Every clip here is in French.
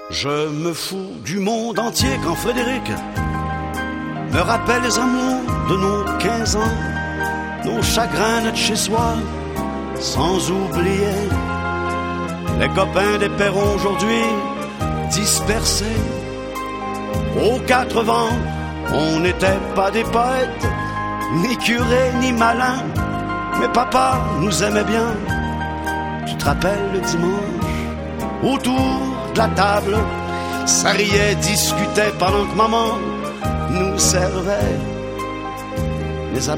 Je me fous du monde entier quand Frédéric me rappelle les amours de nos 15 ans, nos chagrins de chez soi, sans oublier les copains des perrons aujourd'hui dispersés. Aux 4 vents, on n'était pas des poètes, ni curés, ni malins, mais papa nous aimait bien. Tu te rappelles le dimanche, autour de la table, ça riait, discutait pendant que maman nous servait. Mais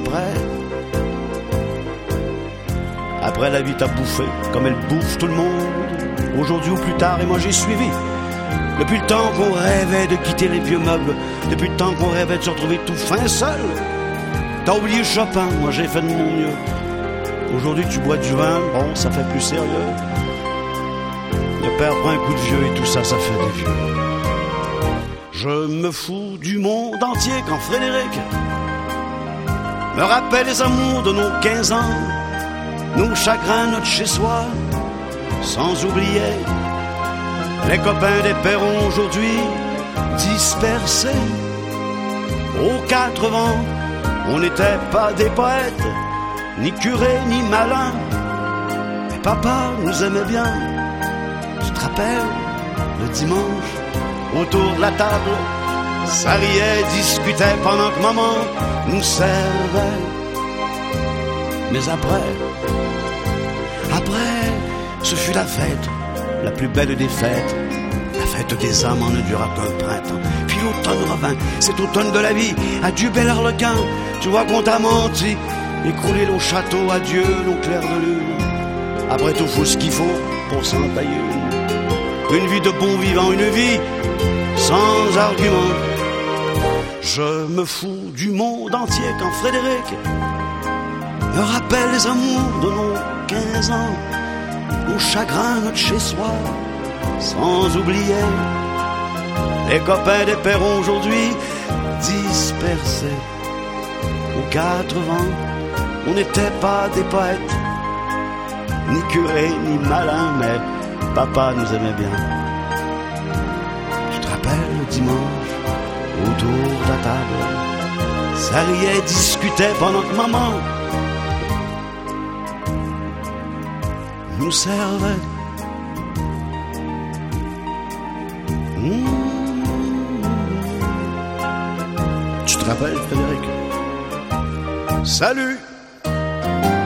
après la vie t'a bouffé comme elle bouffe tout le monde, aujourd'hui ou plus tard, et moi j'ai suivi. Depuis le temps qu'on rêvait de quitter les vieux meubles, depuis le temps qu'on rêvait de se retrouver tout fin seul. T'as oublié Chopin, moi j'ai fait de mon mieux. Aujourd'hui tu bois du vin, bon ça fait plus sérieux. Le père prend un coup de vieux et tout ça, ça fait des vieux. Je me fous du monde entier quand Frédéric me rappelle les amours de nos 15 ans, nos chagrins, notre chez-soi, sans oublier les copains des perrons aujourd'hui dispersés. Aux 4 vents, on n'était pas des poètes, ni curés, ni malins, mais papa nous aimait bien. Tu te rappelles, le dimanche, autour de la table, ça riait, discutait pendant que maman nous servait. Mais après, ce fut la fête, la plus belle des fêtes, la fête des âmes en ne dura qu'un printemps. Puis l'automne revint, cet automne de la vie, adieu bel harlequin, tu vois qu'on t'a menti, écrouler nos châteaux, adieu nos clairs de lune. Après tout, faut ce qu'il faut pour s'en tailler une vie de bon vivant, une vie sans argument. Je me fous du monde entier quand Frédéric me rappelle les amours de nos 15 ans, nos chagrins, notre chez-soi, sans oublier les copains des perrons aujourd'hui dispersés. Aux 4 vents, on n'était pas des poètes, ni curés, ni malins, mais papa nous aimait bien. Tu te rappelles le dimanche, autour de la table, ça riait, discutait pendant que maman nous servait. Tu te rappelles, Frédéric? Salut!